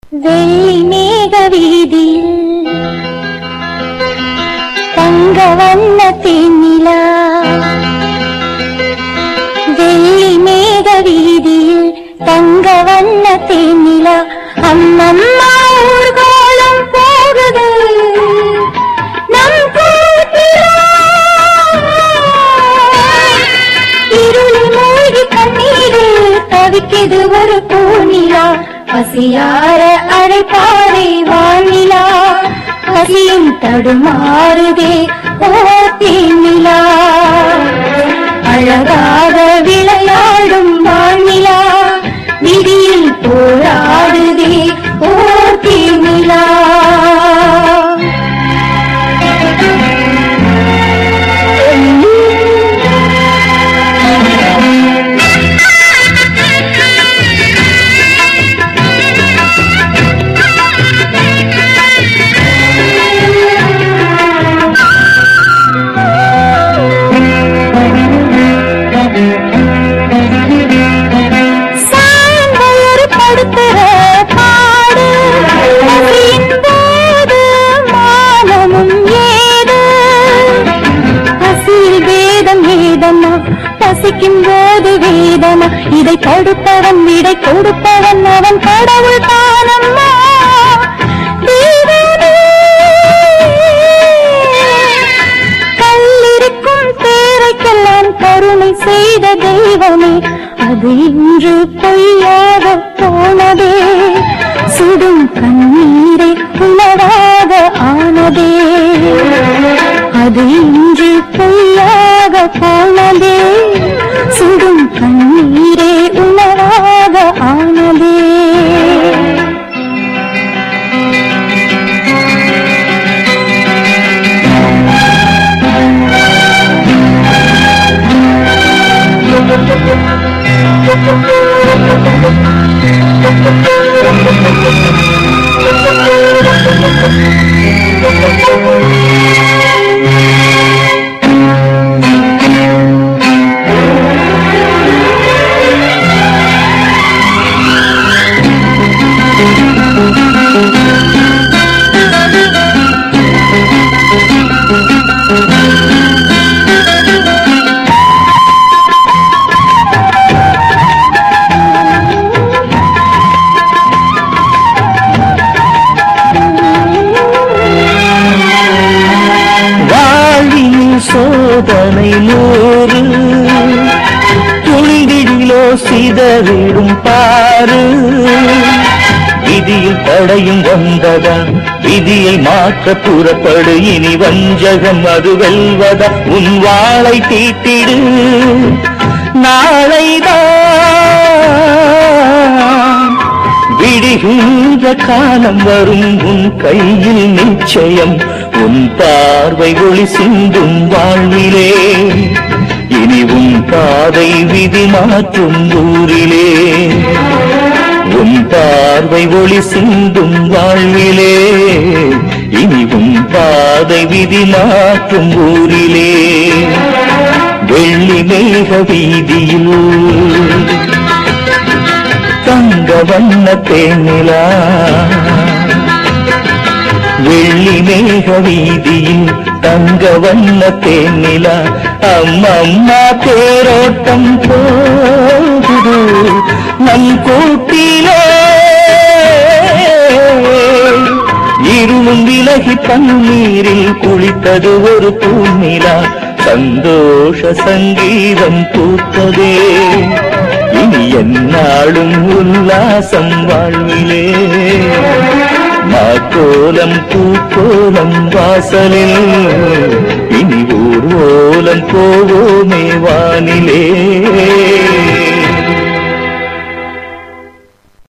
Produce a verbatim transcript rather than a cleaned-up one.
வெள்ளி மேக வீதியில் தங்க வண்ண தேனிலா, வெள்ளி மேக வீதியில் தங்க வண்ண தேனிலா, அம்மம்மா ஊர்கோலம் போகுது நம் கூட்டிலா, இருளில் மூழ்கி கண்ணீரில் தவிக்குது ஒரு பூநிலா, பசியார அழைப்பாரே வானிலா, பசியும் தடுமாறுதே ஓ தேனிலா, அழகாக விளையாடும் வானிலா, விதியில் போராடுதே ஓ தேனிலா. பசிக்கும் போது வேதனா, இதை தடுப்பவன் விடை கொடுப்பவன் அவன் கடவுள் தானம்மா. கல்லிருக்கும் பேரைக்கெல்லாம் கருணை செய்த தெய்வமே, அது இன்று பொய்யாக போனதே, சுடும் கண்ணீரை உணவாக ஆனதே, அது இன்று பொய்யாக போனதே, சுடும் கண்ணீரே உணவாக ஆனதே. சோதனை நூறு துளிதிலோ சிதறிடும் பாரு, விதியில் தடையும் வந்ததா, விதியை மாற்ற புறப்படு, இனி வஞ்சகம் அது வெல்வதா, உன் வாளை தீட்டிடு, நாளைதான் விடுகின்ற காலம் வரும், உன் கையில் நிச்சயம், உன் பார்வை ஒளி சிந்தும் வாழ்விலே, இனி உன் பாதை விதி மாற்றும் ஊரிலே, உன் பார்வை ஒளி சிந்தும் வாழ்விலே, இனி உன் பாதை விதி மாற்றும் ஊரிலே. வெள்ளி மேக வீதியில் தங்க வண்ண தேனிலா, வெள்ளி மேக வீதியில் தங்க வண்ண தேனிலா, அம்மம்மா தேரோட்டம் போகுது நம் கூட்டிலே, இருளும் விலகி தண்ணீரில் குளித்தது ஒரு பூநிலா, சந்தோஷ சங்கீதம் பூத்ததே, இனி எந்நாளும் உல்லாசம் வாழ்விலே, மாக்கோலம் பூக்கோலம் வாசலில், இனி ஊர்வலம் போவோமே வானிலே.